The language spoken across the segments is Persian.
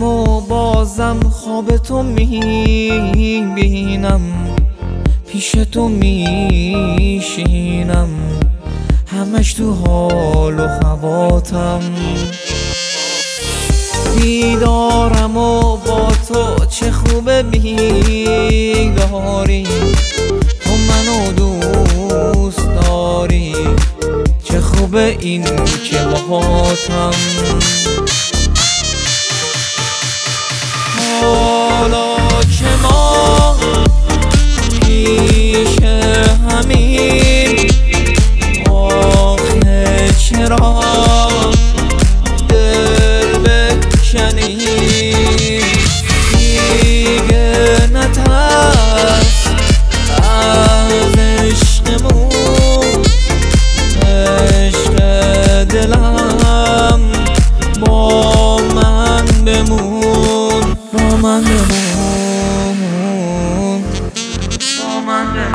بیدارم و بازم خواب تو میبینم، پیش تو میشینم، همش تو حال و هواتم. بیدارم و با تو چه خوبه بیداری، تو منو دوست داری، چه خوبه این که باهاتم. حالا که ما پیش همین، آخه چرا دل بکنیم؟ دیگه نترس از عشقمون، عشق دلم با من بمون، با من بمون، با من بمون.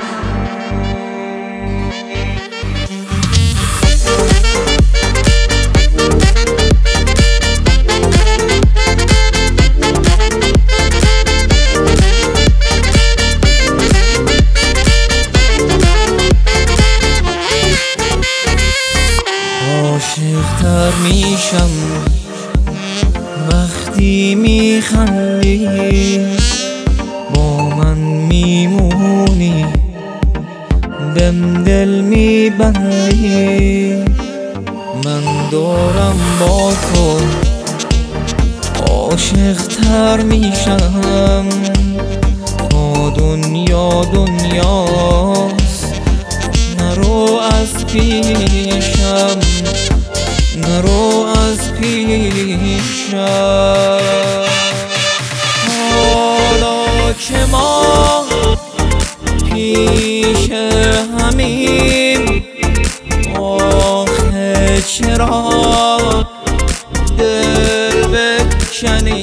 عاشق‌تر میشم وقتی میخندی، با من میمونی، بهم دل میبندی. من دارم با تو عاشق‌تر میشم، تا دنیا دنیاست، نرو از پیشم، نرو از پیشم. حالا که ما پیش همین، آخه چرا دل بکنیم؟